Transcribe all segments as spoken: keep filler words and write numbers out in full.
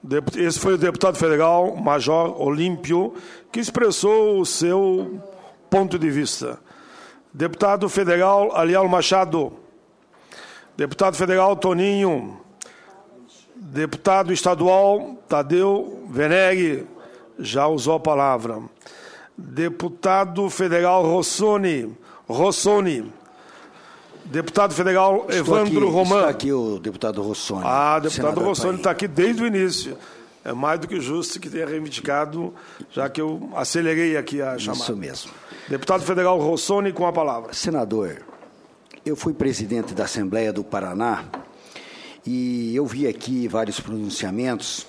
Esse foi o deputado federal Major Olímpio, que expressou o seu ponto de vista. Deputado federal Aliel Machado. Deputado federal Toninho. Deputado estadual Tadeu Venere, já usou a palavra. Deputado federal Rossoni. Rossoni. Deputado federal Estou Evandro aqui, Roman. Está aqui o deputado Rossoni. Ah, deputado Rossoni está aqui desde o início. É mais do que justo que tenha reivindicado, já que eu acelerei aqui a chamada. Isso mesmo. Deputado federal Rossoni, com a palavra. Senador, eu fui presidente da Assembleia do Paraná e eu vi aqui vários pronunciamentos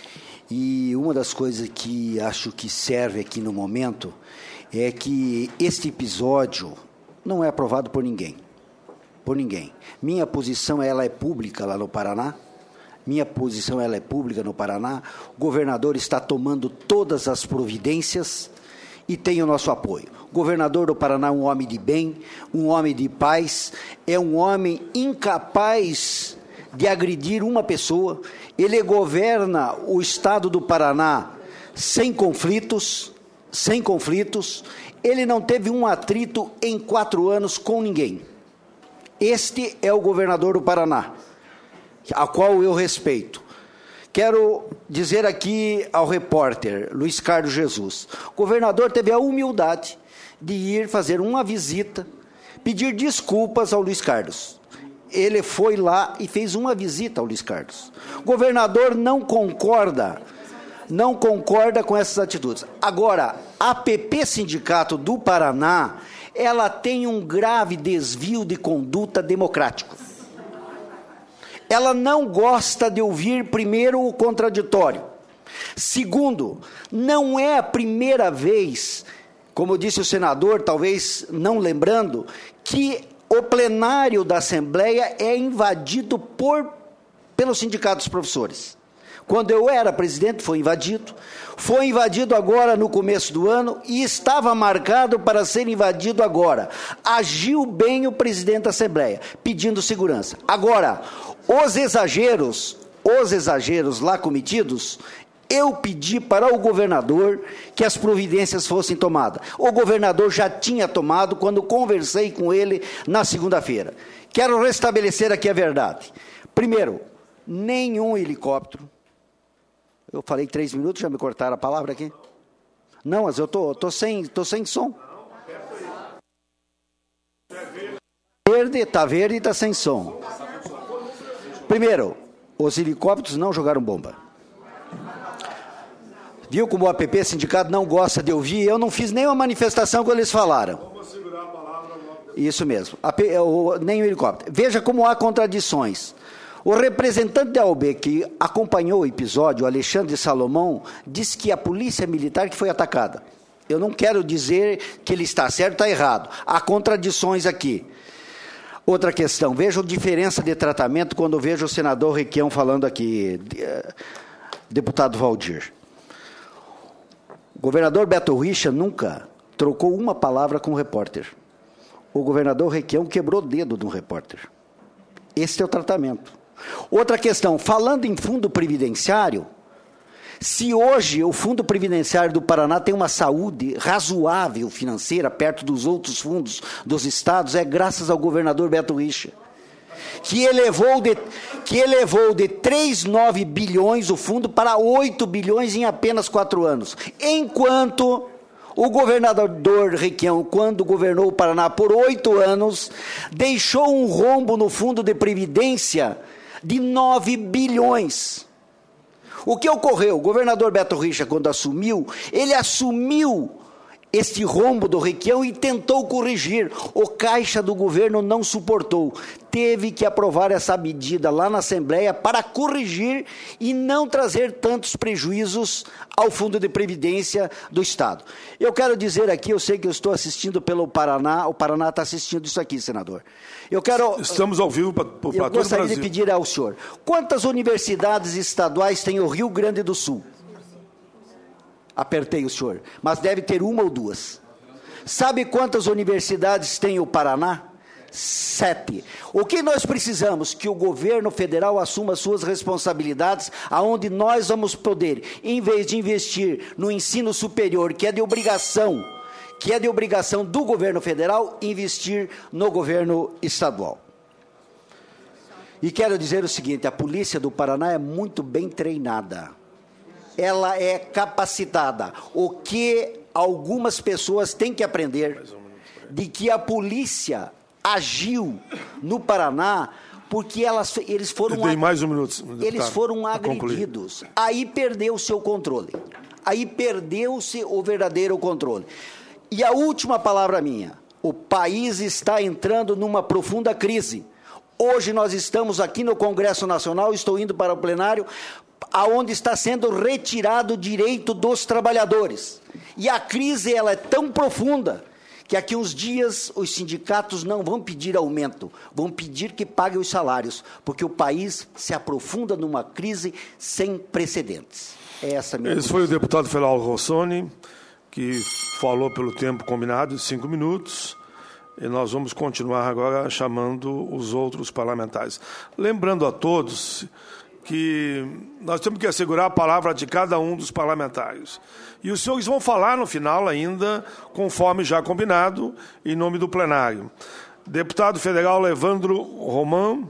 e uma das coisas que acho que serve aqui no momento é que este episódio não é aprovado por ninguém. Por ninguém. Minha posição ela é pública lá no Paraná. Minha posição ela é pública no Paraná. O governador está tomando todas as providências e tem o nosso apoio. O governador do Paraná é um homem de bem, um homem de paz, é um homem incapaz de agredir uma pessoa. Ele governa o estado do Paraná sem conflitos, sem conflitos. Ele não teve um atrito em quatro anos com ninguém. Este é o governador do Paraná, a qual eu respeito. Quero dizer aqui ao repórter Luiz Carlos Jesus, o governador teve a humildade de ir fazer uma visita, pedir desculpas ao Luiz Carlos. Ele foi lá e fez uma visita ao Luiz Carlos. O governador não concorda, não concorda com essas atitudes. Agora, a P P Sindicato do Paraná, ela tem um grave desvio de conduta democrático. Ela não gosta de ouvir, primeiro, o contraditório. Segundo, não é a primeira vez, como disse o senador, talvez não lembrando, que o plenário da Assembleia é invadido por, pelos sindicatos dos professores. Quando eu era presidente, foi invadido. Foi invadido agora no começo do ano e estava marcado para ser invadido agora. Agiu bem o presidente da Assembleia, pedindo segurança. Agora, os exageros, os exageros lá cometidos, eu pedi para o governador que as providências fossem tomadas. O governador já tinha tomado quando conversei com ele na segunda-feira. Quero restabelecer aqui a verdade. Primeiro, nenhum helicóptero. Eu falei três minutos, já me cortaram a palavra aqui? Não, mas eu tô, tô sem, tô sem som. Verde, tá verde e tá sem som. Primeiro, os helicópteros não jogaram bomba. Viu como o A P P Sindicato não gosta de ouvir? Eu não fiz nenhuma manifestação quando eles falaram. Isso mesmo, nem o helicóptero. Veja como há contradições. O representante da O B que acompanhou o episódio, Alexandre Salomão, disse que a polícia militar que foi atacada. Eu não quero dizer que ele está certo ou está errado. Há contradições aqui. Outra questão, veja a diferença de tratamento quando vejo o senador Requião falando aqui, deputado Valdir. O governador Beto Richa nunca trocou uma palavra com o repórter. O governador Requião quebrou o dedo de um repórter. Esse é o tratamento. Outra questão, falando em fundo previdenciário, se hoje o Fundo Previdenciário do Paraná tem uma saúde razoável financeira, perto dos outros fundos dos estados, é graças ao governador Beto Richa, que elevou de, que elevou de três vírgula nove bilhões o fundo para oito bilhões em apenas quatro anos. Enquanto o governador Requião, quando governou o Paraná por oito anos, deixou um rombo no fundo de previdência de nove bilhões. O que ocorreu? O governador Beto Richa, quando assumiu, ele assumiu este rombo do Requião e tentou corrigir. O caixa do governo não suportou. Teve que aprovar essa medida lá na Assembleia para corrigir e não trazer tantos prejuízos ao Fundo de Previdência do Estado. Eu quero dizer aqui, eu sei que eu estou assistindo pelo Paraná, o Paraná está assistindo isso aqui, senador. Eu quero... Estamos ao vivo para todo o Brasil. Eu gostaria de pedir ao senhor, quantas universidades estaduais tem o Rio Grande do Sul? Apertei o senhor, mas deve ter uma ou duas. Sabe quantas universidades tem o Paraná? Sete. O que nós precisamos? Que o governo federal assuma suas responsabilidades, aonde nós vamos poder, em vez de investir no ensino superior, que é de obrigação, que é de obrigação do governo federal, investir no governo estadual. E quero dizer o seguinte, a polícia do Paraná é muito bem treinada. Ela é capacitada. O que algumas pessoas têm que aprender, de que a polícia agiu no Paraná porque elas, eles foram, Tem mais um minuto, eles foram agredidos. Concluir. Aí perdeu o seu controle. Aí perdeu-se o verdadeiro controle. E a última palavra minha, o país está entrando numa profunda crise. Hoje nós estamos aqui no Congresso Nacional, estou indo para o plenário, aonde está sendo retirado o direito dos trabalhadores. E a crise ela é tão profunda que daqui uns dias os sindicatos não vão pedir aumento, vão pedir que paguem os salários, porque o país se aprofunda numa crise sem precedentes. É essa a minha Esse foi o deputado federal Rossoni, que falou pelo tempo combinado, cinco minutos, e nós vamos continuar agora chamando os outros parlamentares. Lembrando a todos que nós temos que assegurar a palavra de cada um dos parlamentares. E os senhores vão falar no final ainda, conforme já combinado, em nome do plenário. Deputado federal Evandro Roman,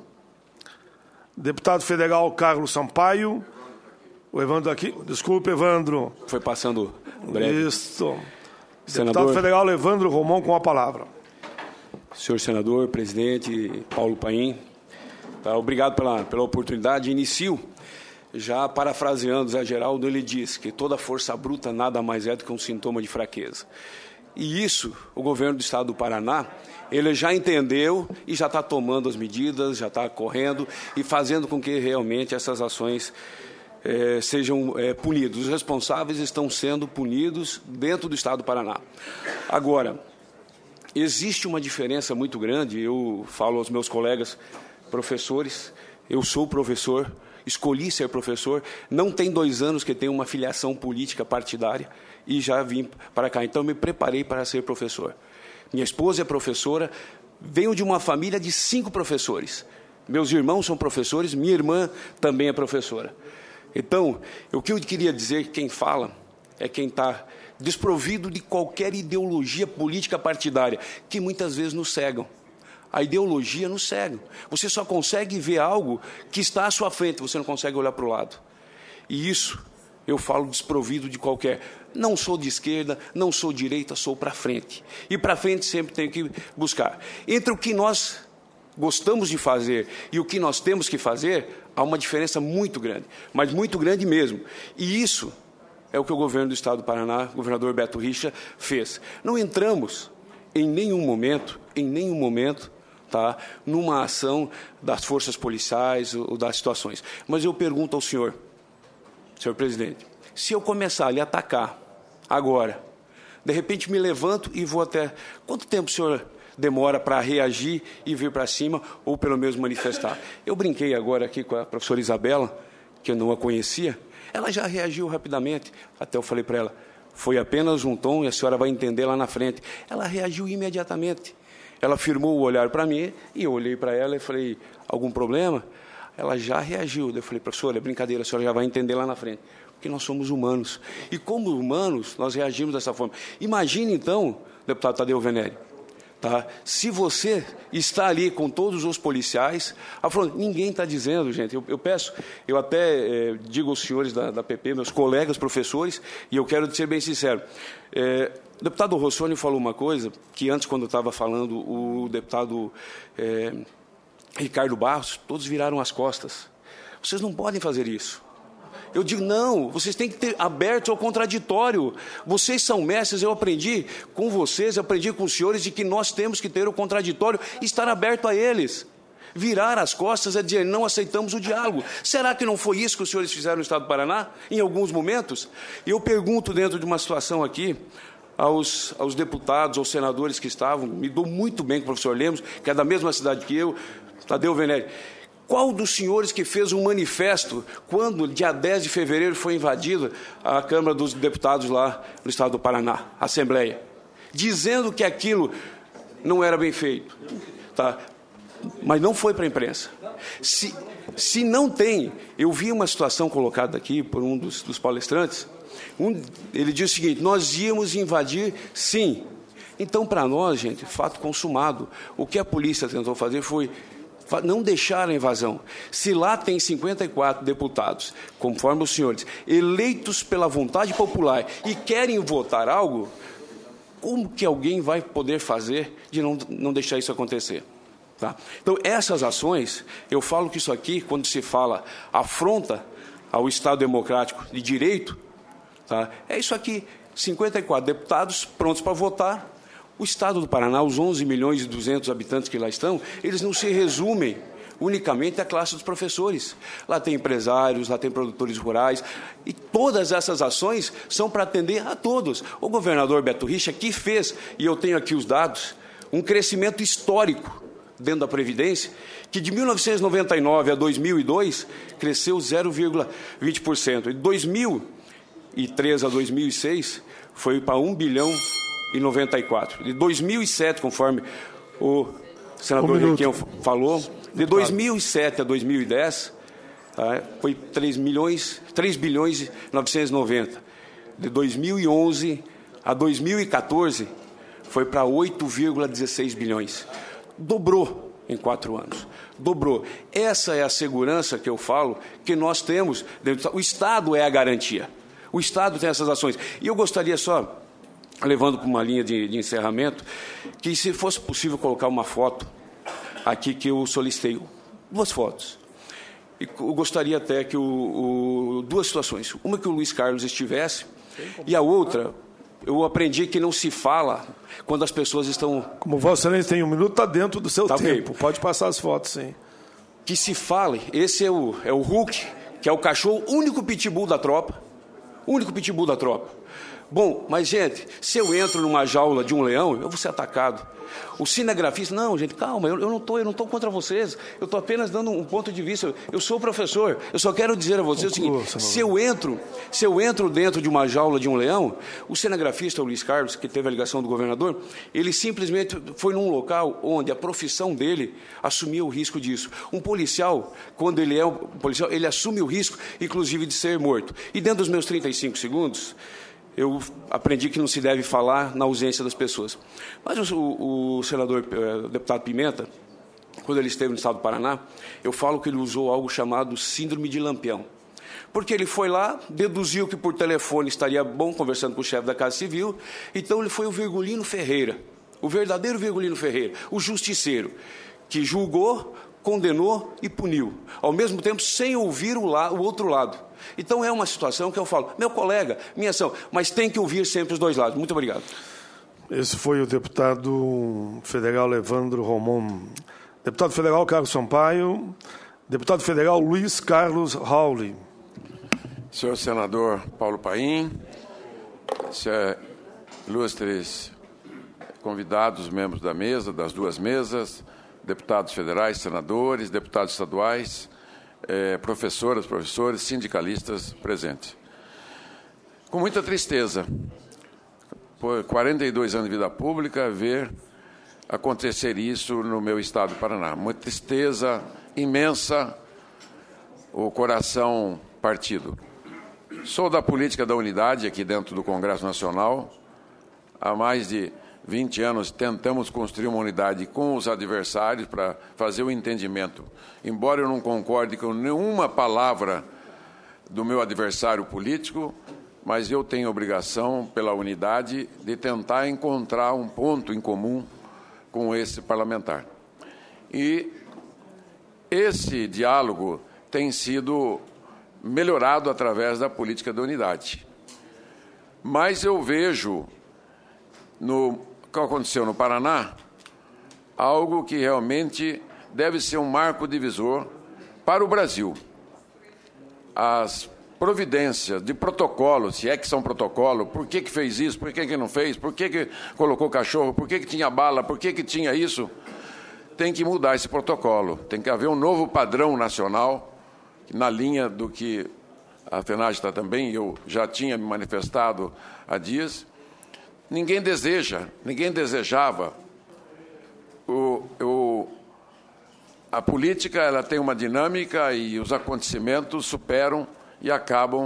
deputado federal Carlos Sampaio, o Evandro aqui, desculpe, Evandro. Foi passando breve. Isso. Senador, deputado federal Evandro Roman com a palavra. Senhor senador, presidente Paulo Paim, tá, obrigado pela, pela oportunidade. Inicio já parafraseando Zé Geraldo, ele diz que toda força bruta nada mais é do que um sintoma de fraqueza. E isso, o governo do estado do Paraná, ele já entendeu e já está tomando as medidas, já está correndo e fazendo com que realmente essas ações eh, sejam eh, punidas. Os responsáveis estão sendo punidos dentro do estado do Paraná. Agora, existe uma diferença muito grande, eu falo aos meus colegas professores, eu sou professor, escolhi ser professor, não tem dois anos que tenho uma filiação política partidária e já vim para cá. Então, me preparei para ser professor. Minha esposa é professora, venho de uma família de cinco professores. Meus irmãos são professores, minha irmã também é professora. Então, o que eu queria dizer, quem fala é quem está desprovido de qualquer ideologia política partidária, que muitas vezes nos cegam. A ideologia nos cega. Você só consegue ver algo que está à sua frente, você não consegue olhar para o lado. E isso, eu falo desprovido de qualquer... Não sou de esquerda, não sou de direita, sou para frente. E para frente sempre tenho que buscar. Entre o que nós gostamos de fazer e o que nós temos que fazer, há uma diferença muito grande, mas muito grande mesmo. E isso é o que o governo do estado do Paraná, o governador Beto Richa, fez. Não entramos em nenhum momento, em nenhum momento, tá, numa ação das forças policiais ou das situações. Mas eu pergunto ao senhor, senhor presidente, se eu começar a lhe atacar agora, de repente me levanto e vou até... Quanto tempo o senhor demora para reagir e vir para cima ou pelo menos manifestar? Eu brinquei agora aqui com a professora Isabela, que eu não a conhecia, ela já reagiu rapidamente, até eu falei para ela, foi apenas um tom e a senhora vai entender lá na frente. Ela reagiu imediatamente. Ela firmou o olhar para mim e eu olhei para ela e falei, algum problema? Ela já reagiu. Eu falei, professora, é brincadeira, a senhora já vai entender lá na frente. Porque nós somos humanos. E como humanos, nós reagimos dessa forma. Imagine, então, deputado Tadeu Venere, tá? Se você está ali com todos os policiais, falando, ninguém está dizendo, gente, eu, eu peço, eu até é, digo aos senhores da, da P P, meus colegas professores, e eu quero ser bem sincero, é, o deputado Rossoni falou uma coisa que antes, quando eu estava falando, o deputado é, Ricardo Barros, todos viraram as costas. Vocês não podem fazer isso. Eu digo, não, vocês têm que ter aberto ao contraditório. Vocês são mestres, eu aprendi com vocês, eu aprendi com os senhores de que nós temos que ter o contraditório e estar aberto a eles. Virar as costas é dizer, não aceitamos o diálogo. Será que não foi isso que os senhores fizeram no estado do Paraná, em alguns momentos? E eu pergunto dentro de uma situação aqui, aos, aos deputados, aos senadores que estavam, me dou muito bem com o professor Lemos, que é da mesma cidade que eu, Tadeu Venere. Qual dos senhores que fez um manifesto quando, dia dez de fevereiro, foi invadida a Câmara dos Deputados lá no estado do Paraná, a Assembleia, dizendo que aquilo não era bem feito? tá? Mas não foi para a imprensa. Se, se não tem, eu vi uma situação colocada aqui por um dos, dos palestrantes, um, ele diz o seguinte: nós íamos invadir, sim. Então, para nós, gente, fato consumado. O que a polícia tentou fazer foi não deixar a invasão. Se lá tem cinquenta e quatro deputados, conforme os senhores, eleitos pela vontade popular e querem votar algo, como que alguém vai poder fazer de não, não deixar isso acontecer? Tá? Então, essas ações, eu falo que isso aqui, quando se fala afronta ao Estado democrático de direito, tá? É isso aqui, cinquenta e quatro deputados prontos para votar. O Estado do Paraná, os onze milhões e duzentos habitantes que lá estão, eles não se resumem unicamente à classe dos professores. Lá tem empresários, lá tem produtores rurais, e todas essas ações são para atender a todos. O governador Beto Richa, que fez, e eu tenho aqui os dados, um crescimento histórico dentro da Previdência, que de mil novecentos e noventa e nove a dois mil e dois cresceu zero vírgula vinte por cento. De dois mil e três a dois mil e seis foi para um bilhão e noventa e quatro. De dois mil e sete, conforme o senador um Requião falou, de dois mil e sete a dois mil e dez, tá, foi três milhões, três bilhões e novecentos e noventa. De dois mil e onze a dois mil e quatorze, foi para oito vírgula dezesseis bilhões. Dobrou em quatro anos. Dobrou. Essa é a segurança que eu falo que nós temos. O Estado é a garantia. O Estado tem essas ações. E eu gostaria só, levando para uma linha de, de encerramento, que se fosse possível colocar uma foto aqui que eu solicitei, duas fotos. E eu gostaria até que o, o, duas situações, uma que o Luiz Carlos estivesse e a outra, eu aprendi que não se fala quando as pessoas estão... Como Vossa Excelência tem um minuto, está dentro do seu tá tempo, okay. Pode passar as fotos, sim. Que se fale, esse é o, é o Hulk, que é o cachorro, único pitbull da tropa, único pitbull da tropa. Bom, mas, gente, se eu entro numa jaula de um leão, eu vou ser atacado. O cinegrafista, não, gente, calma, eu, eu não estou eu não tô contra vocês, eu estou apenas dando um ponto de vista, eu, eu sou professor, eu só quero dizer a vocês o seguinte, se eu entro, se eu entro dentro de uma jaula de um leão, o cinegrafista, o Luiz Carlos, que teve a ligação do governador, ele simplesmente foi num local onde a profissão dele assumia o risco disso. Um policial, quando ele é um policial, ele assume o risco, inclusive, de ser morto. E dentro dos meus trinta e cinco segundos... eu aprendi que não se deve falar na ausência das pessoas. Mas o, o senador, o deputado Pimenta, quando ele esteve no estado do Paraná, eu falo que ele usou algo chamado síndrome de Lampião. Porque ele foi lá, deduziu que por telefone estaria bom conversando com o chefe da Casa Civil, então ele foi o Virgulino Ferreira, o verdadeiro Virgulino Ferreira, o justiceiro, que julgou, condenou e puniu, ao mesmo tempo sem ouvir o, la- o outro lado. Então é uma situação que eu falo, meu colega, minha ação, mas tem que ouvir sempre os dois lados. Muito obrigado. Esse foi o deputado federal Evandro Romão. Deputado federal Carlos Sampaio. Deputado federal Luiz Carlos Rauli. Senhor senador Paulo Paim, senhor ilustres convidados, membros da mesa, das duas mesas, deputados federais, senadores, deputados estaduais, eh, professoras, professores, sindicalistas presentes. Com muita tristeza, por quarenta e dois anos de vida pública, ver acontecer isso no meu estado do Paraná. Uma tristeza imensa, o coração partido. Sou da política da unidade aqui dentro do Congresso Nacional. Há mais de vinte anos tentamos construir uma unidade com os adversários para fazer o entendimento. Embora eu não concorde com nenhuma palavra do meu adversário político, mas eu tenho a obrigação, pela unidade, de tentar encontrar um ponto em comum com esse parlamentar. E esse diálogo tem sido melhorado através da política da unidade. Mas eu vejo, no que aconteceu no Paraná, algo que realmente deve ser um marco divisor para o Brasil. As providências de protocolo, se é que são protocolo, por que que fez isso, por que que não fez, por que que colocou cachorro, por que que tinha bala, por que que tinha isso, tem que mudar esse protocolo. Tem que haver um novo padrão nacional, na linha do que a FENAGE está também, eu já tinha me manifestado há dias. Ninguém deseja, ninguém desejava o, o a política ela tem uma dinâmica e os acontecimentos superam e acabam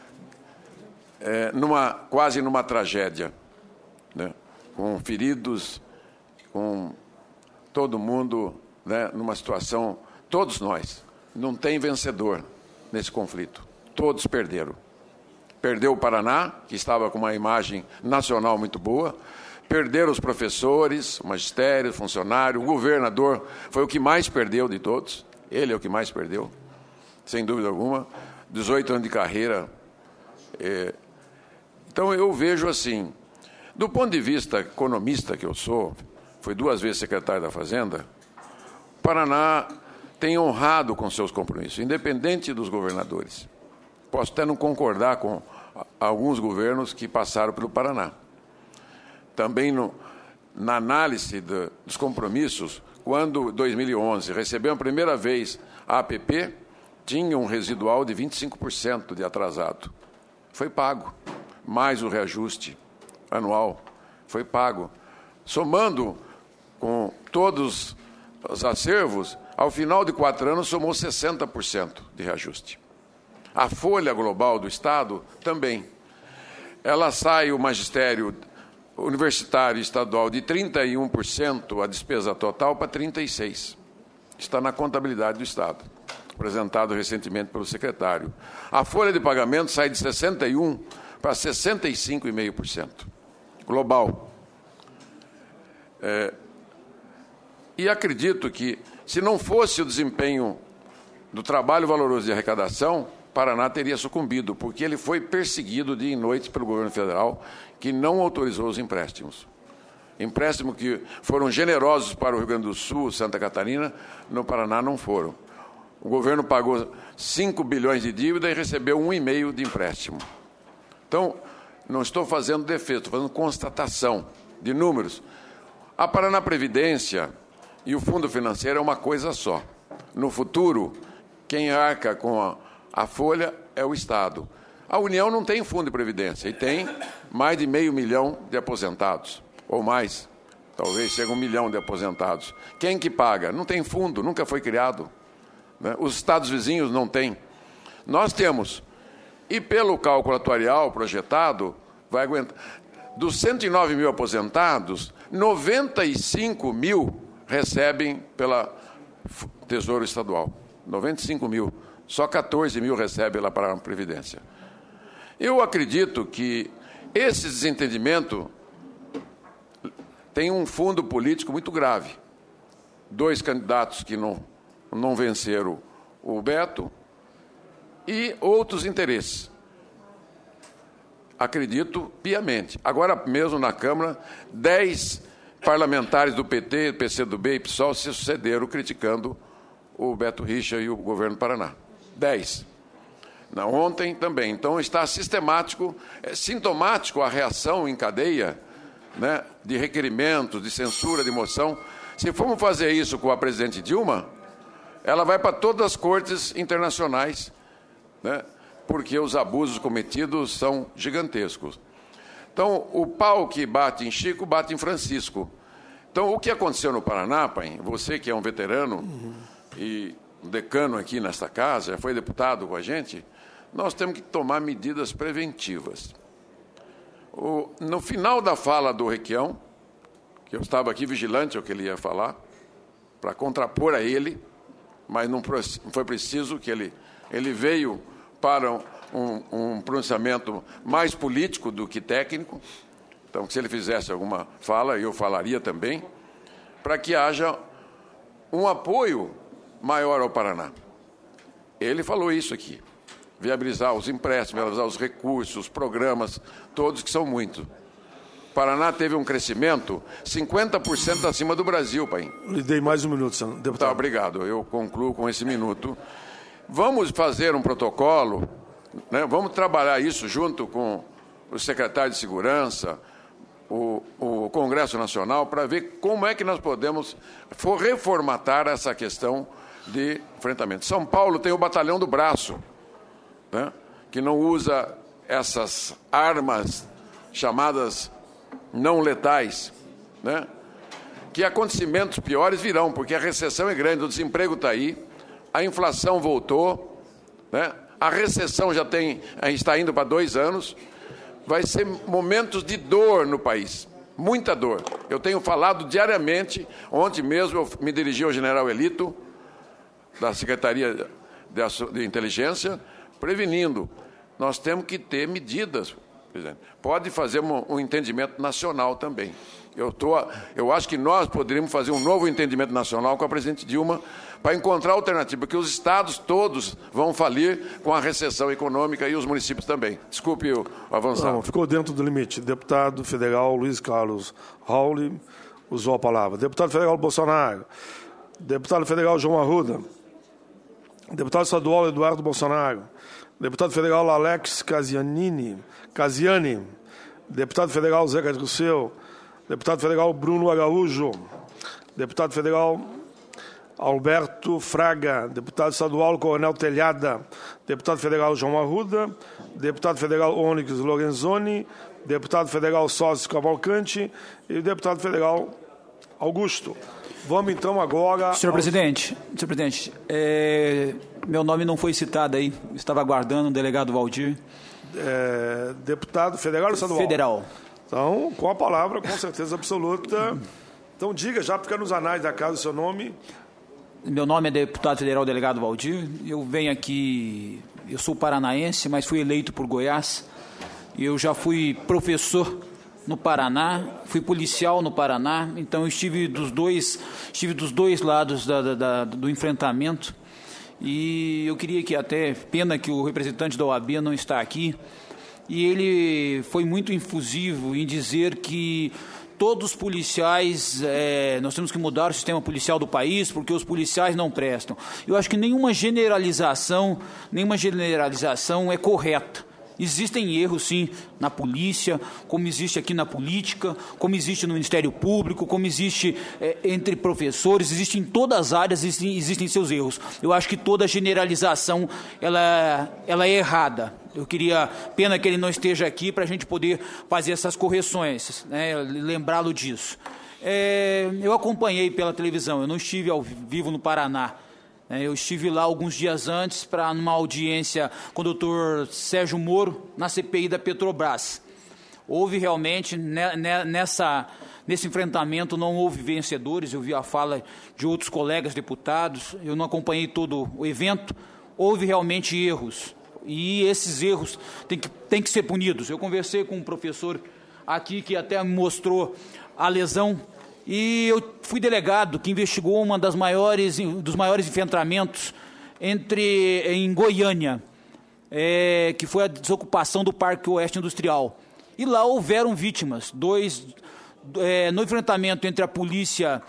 é, numa, quase numa tragédia, né? Com feridos, com todo mundo, né, numa situação, todos nós, não tem vencedor nesse conflito, todos perderam. Perdeu o Paraná, que estava com uma imagem nacional muito boa, perderam os professores, o magistério, o funcionário, o governador foi o que mais perdeu de todos, ele é o que mais perdeu, sem dúvida alguma, dezoito anos de carreira. É... Então eu vejo assim, do ponto de vista economista que eu sou, fui duas vezes secretário da Fazenda, o Paraná tem honrado com seus compromissos, independente dos governadores. Posso até não concordar com alguns governos que passaram pelo Paraná. Também no, na análise de, dos compromissos, quando, em dois mil e onze, recebeu a primeira vez a A P P, tinha um residual de vinte e cinco por cento de atrasado. Foi pago, mais o reajuste anual, foi pago. Somando com todos os acervos, ao final de quatro anos, somou sessenta por cento de reajuste. A folha global do Estado também. Ela sai, o magistério universitário e estadual, de trinta e um por cento a despesa total para trinta e seis por cento. Está na contabilidade do Estado, apresentado recentemente pelo secretário. A folha de pagamento sai de sessenta e um por cento para sessenta e cinco vírgula cinco por cento. Global. É, e acredito que, se não fosse o desempenho do trabalho valoroso de arrecadação, Paraná teria sucumbido, porque ele foi perseguido dia e noite pelo governo federal, que não autorizou os empréstimos. Empréstimos que foram generosos para o Rio Grande do Sul, Santa Catarina, no Paraná não foram. O governo pagou cinco bilhões de dívida e recebeu um vírgula cinco de empréstimo. Então, não estou fazendo defesa, estou fazendo constatação de números. A Paraná Previdência e o Fundo Financeiro é uma coisa só. No futuro, quem arca com a, a folha é o Estado. A União não tem fundo de previdência e tem mais de meio milhão de aposentados, ou mais, talvez chegue a um milhão de aposentados. Quem que paga? Não tem fundo, nunca foi criado, né? Os estados vizinhos não têm. Nós temos, e pelo cálculo atuarial projetado, vai aguentar. Dos cento e nove mil aposentados, noventa e cinco mil recebem pela Tesouro Estadual. noventa e cinco mil. Só quatorze mil recebem pela Paraná Previdência. Eu acredito que esse desentendimento tem um fundo político muito grave. Dois candidatos que não, não venceram o Beto e outros interesses. Acredito piamente. Agora mesmo na Câmara, dez parlamentares do P T, P C do B e P SOL se sucederam criticando o Beto Richa e o governo do Paraná. Dez. Na, ontem também. Então está sistemático, é sintomático a reação em cadeia, né, de requerimentos, de censura, de moção. Se formos fazer isso com a presidente Dilma, ela vai para todas as cortes internacionais, né, porque os abusos cometidos são gigantescos. Então, o pau que bate em Chico, bate em Francisco. Então, o que aconteceu no Paraná, pai, você que é um veterano uhum. e um decano aqui nesta casa, foi deputado com a gente, nós temos que tomar medidas preventivas. O, no final da fala do Requião, que eu estava aqui vigilante ao que ele ia falar, para contrapor a ele, mas não foi preciso que ele, ele veio para um, um pronunciamento mais político do que técnico. Então, se ele fizesse alguma fala, eu falaria também, para que haja um apoio maior ao Paraná. Ele falou isso aqui, viabilizar os empréstimos, viabilizar os recursos, os programas, todos que são muitos. O Paraná teve um crescimento cinquenta por cento acima do Brasil, pai. Lhe dei mais um minuto, senhor deputado. Tá, obrigado. Eu concluo com esse minuto. Vamos fazer um protocolo, né? Vamos trabalhar isso junto com o secretário de Segurança, o, o Congresso Nacional, para ver como é que nós podemos reformatar essa questão de enfrentamento. São Paulo tem o Batalhão do Braço, né, que não usa essas armas chamadas não letais, né? que acontecimentos piores virão, porque a recessão é grande, o desemprego está aí, a inflação voltou, né? A recessão já tem, está indo para dois anos, vai ser momentos de dor no país, muita dor. Eu tenho falado diariamente, ontem mesmo eu me dirigi ao general Elito, da Secretaria de Inteligência, prevenindo. Nós temos que ter medidas, presidente. Pode fazer um, um entendimento nacional também. Eu, tô, eu acho que nós poderíamos fazer um novo entendimento nacional com a presidente Dilma para encontrar alternativa, porque os estados todos vão falir com a recessão econômica e os municípios também. Desculpe o avançar. Não, ficou dentro do limite. Deputado federal Luiz Carlos Rauli usou a palavra. Deputado federal Bolsonaro. Deputado federal João Arruda. Deputado estadual Eduardo Bolsonaro. Deputado federal Alex Casianini. Casiani. Deputado federal Zé Cadruceu. Deputado federal Bruno Araújo. Deputado federal Alberto Fraga. Deputado estadual Coronel Telhada. Deputado federal João Arruda. Deputado federal Onyx Lorenzoni. Deputado federal Sócio Cavalcante. E deputado federal Augusto. Vamos então agora... Senhor aos... presidente, senhor presidente, é... meu nome não foi citado aí, estava aguardando o delegado Valdir. É... Deputado federal ou estadual? Federal. Então, com a palavra, com certeza absoluta. Então, diga, já fica nos anais da casa o seu nome. Meu nome é deputado federal delegado Valdir. Eu venho aqui, eu sou paranaense, mas fui eleito por Goiás. Eu já fui professor no Paraná, fui policial no Paraná, então eu estive dos dois, estive dos dois lados da, da, da, do enfrentamento. E eu queria que, até, pena que o representante da O A B não está aqui, e ele foi muito infusivo em dizer que todos os policiais, é, nós temos que mudar o sistema policial do país porque os policiais não prestam. Eu acho que nenhuma generalização, nenhuma generalização é correta. Existem erros, sim, na polícia, como existe aqui na política, como existe no Ministério Público, como existe é, entre professores, existe em todas as áreas, existem, existem seus erros. Eu acho que toda generalização ela, ela é errada. Eu queria, pena que ele não esteja aqui para a gente poder fazer essas correções, né, lembrá-lo disso. É, eu acompanhei pela televisão, eu não estive ao vivo no Paraná. Eu estive lá alguns dias antes para numa audiência com o doutor Sérgio Moro na C P I da Petrobras. Houve realmente, nessa, nesse enfrentamento, não houve vencedores. Eu vi a fala de outros colegas deputados, eu não acompanhei todo o evento. Houve realmente erros, e esses erros têm que, têm que ser punidos. Eu conversei com um professor aqui que até me mostrou a lesão. E eu fui delegado que investigou uma das maiores, dos maiores enfrentamentos entre, em Goiânia, é, que foi a desocupação do Parque Oeste Industrial. E lá houveram vítimas, dois, é, no enfrentamento entre a polícia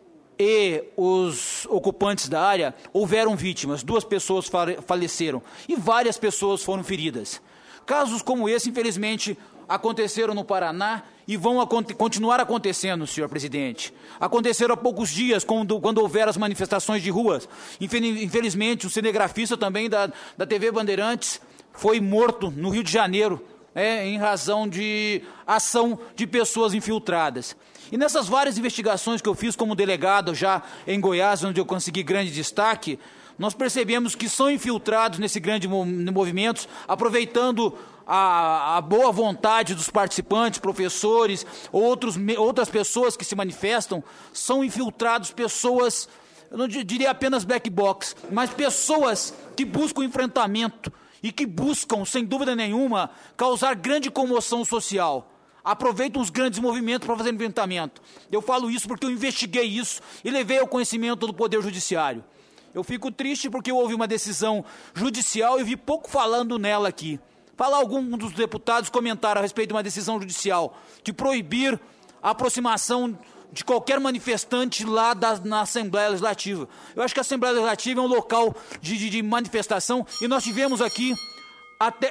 e os ocupantes da área, houveram vítimas, duas pessoas faleceram e várias pessoas foram feridas. Casos como esse, infelizmente, aconteceram no Paraná e vão aconte- continuar acontecendo, senhor presidente. Aconteceram há poucos dias, quando, quando houveram as manifestações de ruas. Infelizmente, o cinegrafista também da, da T V Bandeirantes foi morto no Rio de Janeiro, é, em razão de ação de pessoas infiltradas. E nessas várias investigações que eu fiz como delegado já em Goiás, onde eu consegui grande destaque, nós percebemos que são infiltrados nesse grande movimento, aproveitando a, a boa vontade dos participantes, professores, outros, outras pessoas que se manifestam, são infiltrados pessoas, eu não diria apenas black box, mas pessoas que buscam enfrentamento e que buscam, sem dúvida nenhuma, causar grande comoção social. Aproveitam os grandes movimentos para fazer enfrentamento. Eu falo isso porque eu investiguei isso e levei ao conhecimento do Poder Judiciário. Eu fico triste porque houve uma decisão judicial e vi pouco falando nela aqui. Falar algum dos deputados comentaram a respeito de uma decisão judicial de proibir a aproximação de qualquer manifestante lá da, na Assembleia Legislativa. Eu acho que a Assembleia Legislativa é um local de, de, de manifestação e nós tivemos aqui até...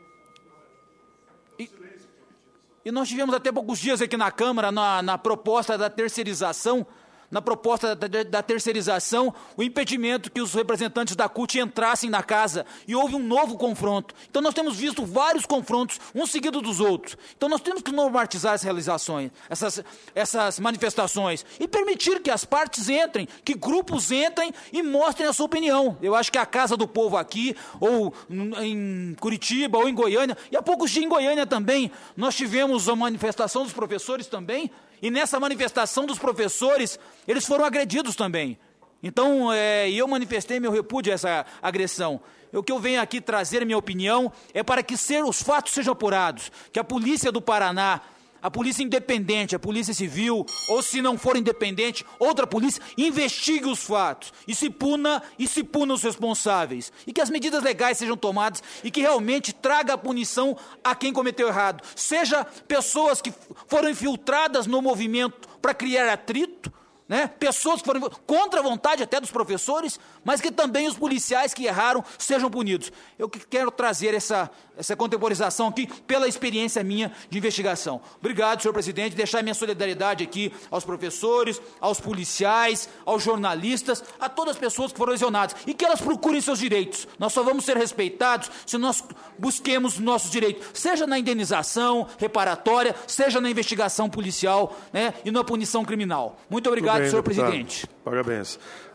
E, e nós tivemos até poucos dias aqui na Câmara, na, na proposta da terceirização, na proposta da, da, da terceirização, o impedimento que os representantes da C U T entrassem na casa, e houve um novo confronto. Então nós temos visto vários confrontos, um seguido dos outros. Então nós temos que normatizar essas realizações, essas, essas manifestações, e permitir que as partes entrem, que grupos entrem e mostrem a sua opinião. Eu acho que a Casa do Povo aqui, ou em Curitiba, ou em Goiânia, e há poucos dias em Goiânia também, nós tivemos a manifestação dos professores também, e nessa manifestação dos professores, eles foram agredidos também. Então, é, eu manifestei meu repúdio a essa agressão. O que eu venho aqui trazer, minha opinião, é para que ser, os fatos sejam apurados, que a polícia do Paraná, a polícia independente, a polícia civil, ou se não for independente, outra polícia, investigue os fatos e se puna, e se puna os responsáveis. E que as medidas legais sejam tomadas e que realmente traga a punição a quem cometeu errado. Seja pessoas que foram infiltradas no movimento para criar atrito, né? Pessoas que foram contra a vontade até dos professores, mas que também os policiais que erraram sejam punidos. Eu quero trazer essa, essa contemporização aqui pela experiência minha de investigação. Obrigado, senhor presidente, deixar minha solidariedade aqui aos professores, aos policiais, aos jornalistas, a todas as pessoas que foram lesionadas, e que elas procurem seus direitos. Nós só vamos ser respeitados se nós busquemos nossos direitos, seja na indenização reparatória, seja na investigação policial, né, e na punição criminal. Muito obrigado, senhor presidente. Parabéns.